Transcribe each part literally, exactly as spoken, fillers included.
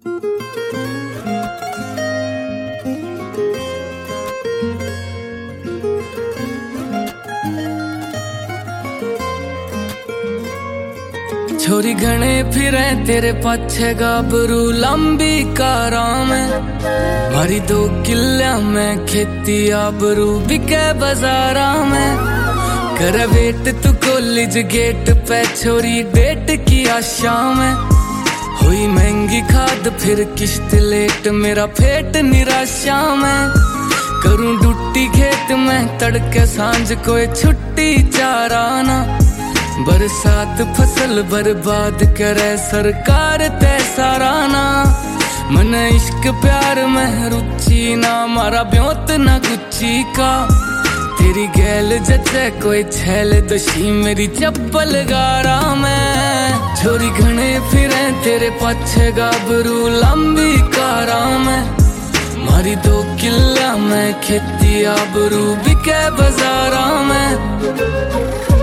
छोरी घने फिरे तेरे पाछे गाबरू लंबी कारां में, मारी दो किल्ला में खेती आबरू बिके बाजारा में। कर वेट तू कॉलेज गेट पे छोरी डेट की आशा में, हुई महंगी खाद फिर किश्त लेट मेरा फेट निराशा में। करूं डूटी खेत में तड़के सांझ कोई छुट्टी चाराना, बरसात फसल बर्बाद करे सरकार ते साराना। मन इश्क प्यार में रुचि ना मारा ब्योत ना गुच्ची का, तेरी गैल जचे कोई छैल दोषी मेरी चप्पल गारा में। छोरी घने फिरे तेरे पाछे गाबरू लंबी कारा में, मारी दो किल्ला में खेती आबरू बिके बाजारा में।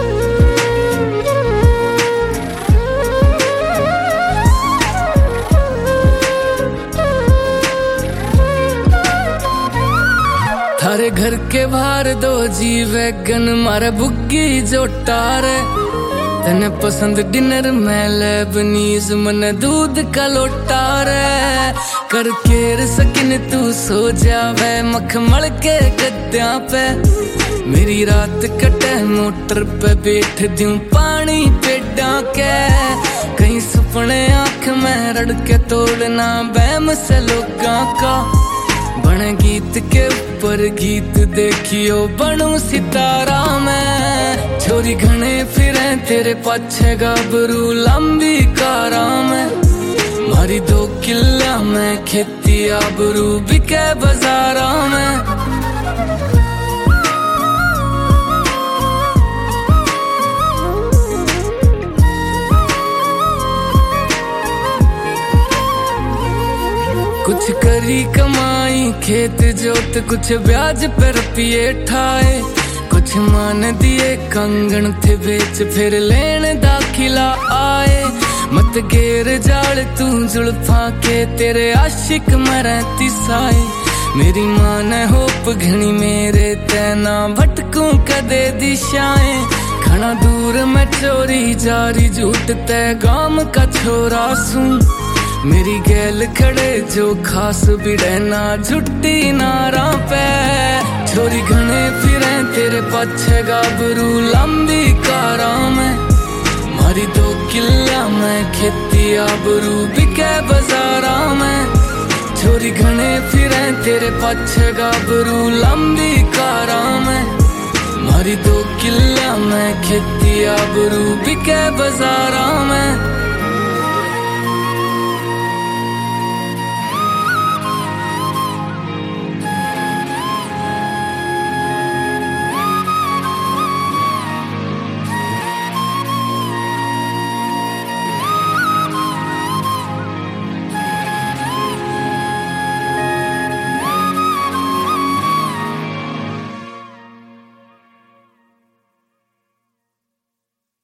थारे घर के बाहर दो जी वैगन मारे बुग्गी जोटारे, तने पसंद डिनर में लेबनीज मन दूध का लोटारे। कर केर सकिन तू सो जावे मखमल के गद्दों पे, मेरी रात कटे मोटर पे बैठ दूं पानी पेड़ा के। कहीं सपने आँख में रड़ के तोड़ना बैम से लोगां का, बने गीत के ऊपर गीत देखियो बनू सितारा में। छोरी घने फिरे तेरे पाछे गाबरू लंबी कारा में, मारी दो किल्ला में खेती आबरू बिके बाजारा में। कुछ करी कमाई खेत जोत कुछ ब्याज पर पिए ठाए, कुछ मान दिए कंगन थे बेच फिर लेन दाखिला आए। मत गेर जाल तू जुल्फा के तेरे आशिक मरती साए, मेरी मां ने होप घनी मेरे तैना भटकूं कदे दिशाएं। खना दूर में चोरी जारी झूठ ते गाम का छोरा सूं, मेरी गैल खड़े जो खास बिड़े ना झुट्टी नारा पे। छोरी घने फिरे तेरे पाछे गाबरू लंबी कारा में, मारी दो किल्ला में खेती आबरू बिके बाजारा में। छोरी घने फिरे तेरे पाछे गाबरू लंबी कारा में, मारी दो किल्ला में खेती आबरू बिके बाजारा में।